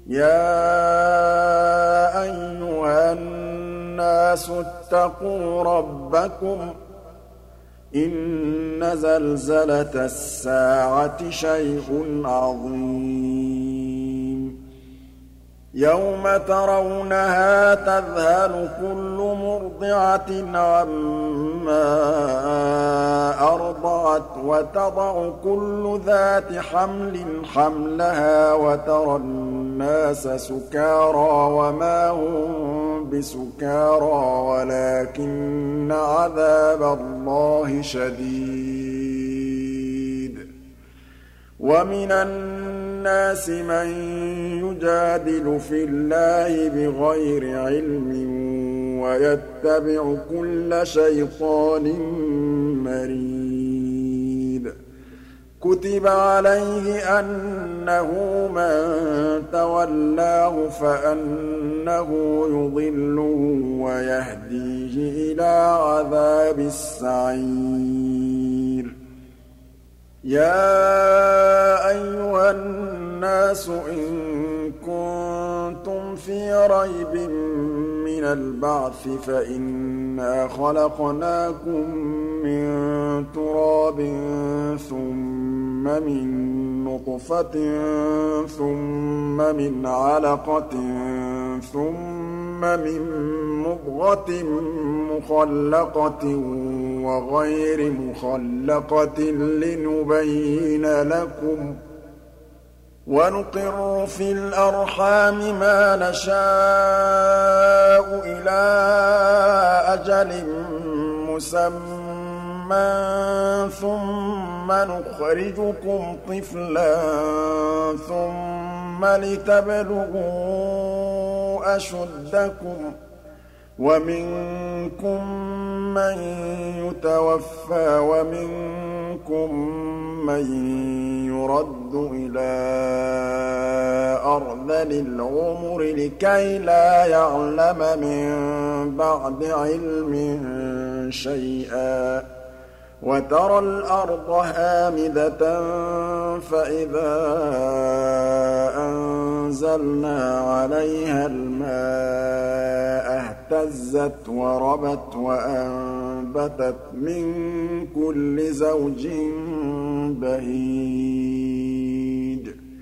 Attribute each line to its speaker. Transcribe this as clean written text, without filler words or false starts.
Speaker 1: يَا أَيُّهَا النَّاسُ اتَّقُوا رَبَّكُمْ إِنَّ زَلْزَلَةَ السَّاعَةِ شَيْءٌ عَظِيمٌ يَوْمَ تَرَوْنَهَا تَذْهَلُ كُلُّ مُرْضِعَةٍ عَمَّا أَرْضَعَتْ وَتَضَعُ كُلُّ ذَاتِ حَمْلٍ حَمْلَهَا وَتَرَى النَّاسَ سُكَارَىٰ وَمَا هُم بِسُكَارَىٰ وَلَٰكِنَّ عَذَابَ اللَّهِ شَدِيدٌ وَمِنَ النَّاسِ مَن يُجَادِلُ فِي اللَّهِ بِغَيْرِ عِلْمٍ وَيَتَّبِعُ كُلَّ شَيْطَانٍ مَّرِيدٍ كُتِبَ عَلَيْهِ أَنَّهُ مَن تَوَلَّاهُ فَأَنَّهُ يُضِلُّهُ وَيَهْدِيهِ إِلَىٰ عَذَابِ السَّعِيرِ يَا أَيُّهَا النَّاسُ إِن كُنتُمْ فِي رَيْبٍ مِّنَ الْبَعْثِ فَإِنَّا خَلَقْنَاكُم مِّن تُرَابٍ ثُمَّ مِن نُّطْفَةٍ ثُمَّ مِنْ عَلَقَةٍ ثُمَّ مِن مُّضْغَةٍ مُّخَلَّقَةٍ وَغَيْرِ مُخَلَّقَةٍ لِّنُبَيِّنَ لَكُمْ ۚ وَنُقِرُّ فِي الْأَرْحَامِ مَا نَشَاءُ إِلَىٰ أَجَلٍ مُّسَمًّى ثُمَّ نُخْرِجُكُمْ طِفْلًا ثُمَّ لِتَبْلُغُوا أَشُدَّكُمْ ۖ وَمِنكُم مَّن يُتَوَفَّىٰ وَمِنكُم مَّن يُرَدُّ إِلَىٰ أَرْذَلِ الْعُمُرِ لِكَيْلَا يَعْلَمَ مِن بَعْدِ عِلْمٍ شَيْئًا ۚ وَتَرَى الْأَرْضَ هَامِدَةً فَإِذَا أَنزَلْنَا عَلَيْهَا الْمَاءَ اهْتَزَّتْ وَرَبَتْ وَأَنبَتَتْ مِن كُلِّ زَوْجٍ بَهِيجٍ